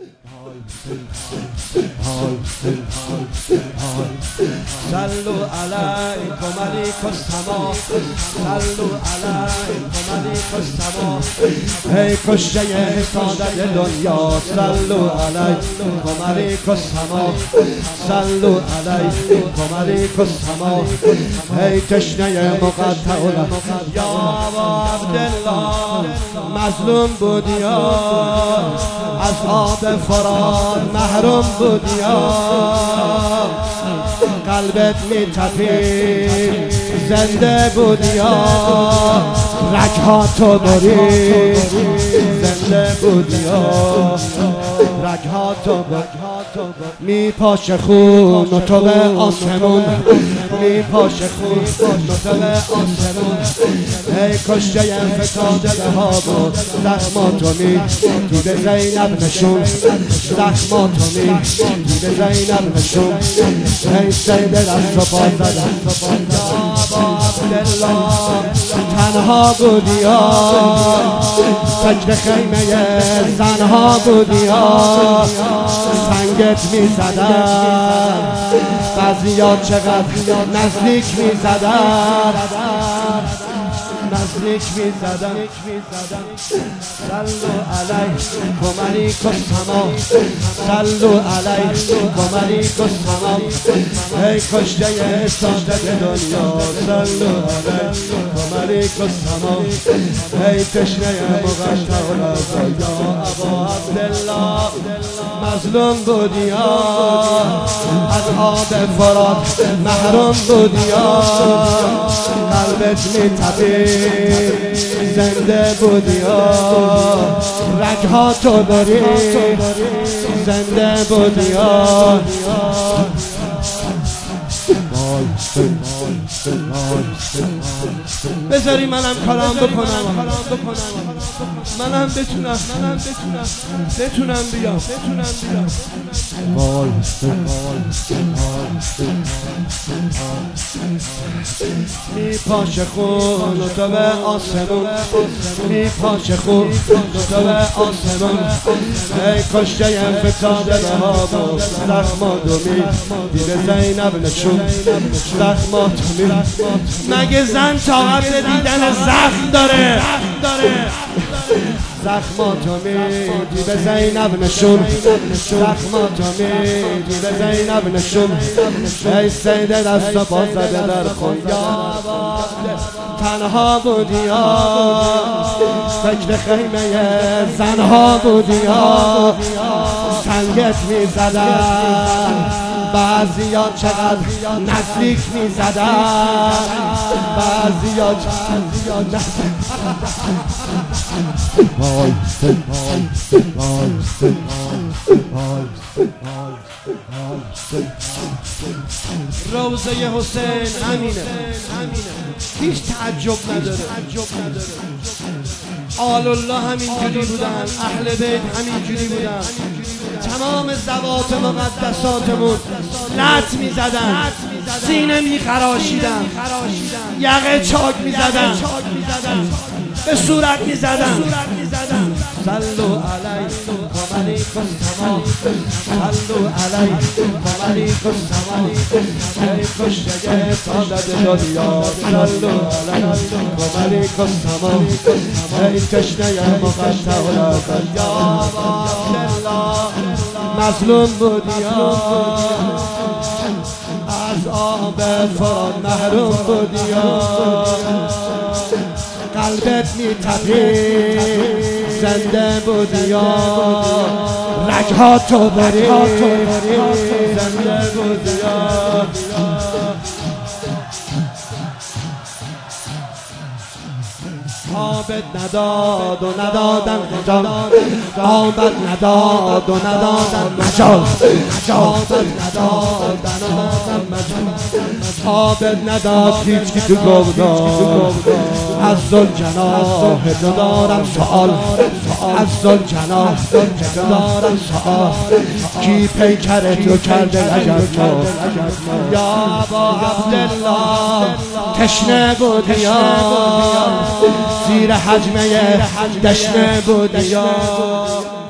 صلوا علیکم ملیک السما، صلوا علیکم ملیک السما. ای کشته سعادت دنیا، صلوا علیکم ملیک السما، صلوا علیکم ملیک السما. ای تشنه مقطع یا ابا عبدالله، مظلوم بودی یا از آب فرات محروم بودی یا، قلبت میتپید زنده بودی یا، رگهاتو برید زنده بودی یا، رگهاتو میپاشه خون و تو به آسمون، میپاشه خون و تو به آسمون. ای کشته فتاده به ها بود، زخماتو میدی به زینب نشون، زخماتو میدی به زینب نشون. ای سید دست و پا زدن یا ابا عبدالله، تنها بودی یا فکر خیمه زنها بودی یا، سنگت میزدن بعضیا چقدر نزدیک میزدن، نزدیک میزدن. صلوا علیکم ملیک السما، صلوا علیکم ملیک السما. ای کشته سعادت دنیا، صلوا علیکم ملیک السما. ای تشنه مقطع یا ابا عبدالله، مظلوم بودی یا از آب فرات محروم بودی یا، قلبت میتپید زنده بودی یا، رگهاتو برید زنده بودی یا. بذاری منم کلام بکنم، منم بتونم بیام. میپاشه خون و تو به آسمون، میپاشه خون و تو به آسمون. ای کشته فتاده به ها بود، زخماتو میدی به زینب نشون، زخماتو میدی. مگه زن طاقت دیدن زخم داره؟ زخماتو میدی به زینب نشون، زخماتو میدی به زینب نشون. ای سید دست و پا زده در خون یا، تنها بودی یا فکر خیمه زنها بودی یا، سنگت میزدن بعضیا چقدر نزدیک میزدن، بعضیا چقدر نزدیک. روزه حسین همینه، هیچ تعجب نداره. آل الله همینجوری بودن، اهل بیت همینجوری بودن. تمام زوات مقدساتمون لط میزدن، سینه میخراشیدن، یقه چاک میزدن، به صورت میزدن. صلوا علیکم ملیک السما، صلوا علیکم ملیک السما. ای کشته سعادت دنیا، صلوا علیکم ملیک السما. ای تشنه مقطع یا ابا عبدالله، مظلوم بودی یا از آب فرات محروم بودی یا، قلبت میتپید زنده بودی یا، رگهاتو برید زنده بودی یا. آبت نداد و ندادن مجال، آبت نداد و ندادن مجال، آبت ندادن و ندادن مجال، آبت نداد هیچ کی تو گفتار. از ذوالجلال تو دارم سؤال، از ذوالجلال تو دارم سؤال. کی پیکر تو کرده لگد ما یا ابا عبدالله، تشنه بودی یا زیر حجمه دشنه بودی یا.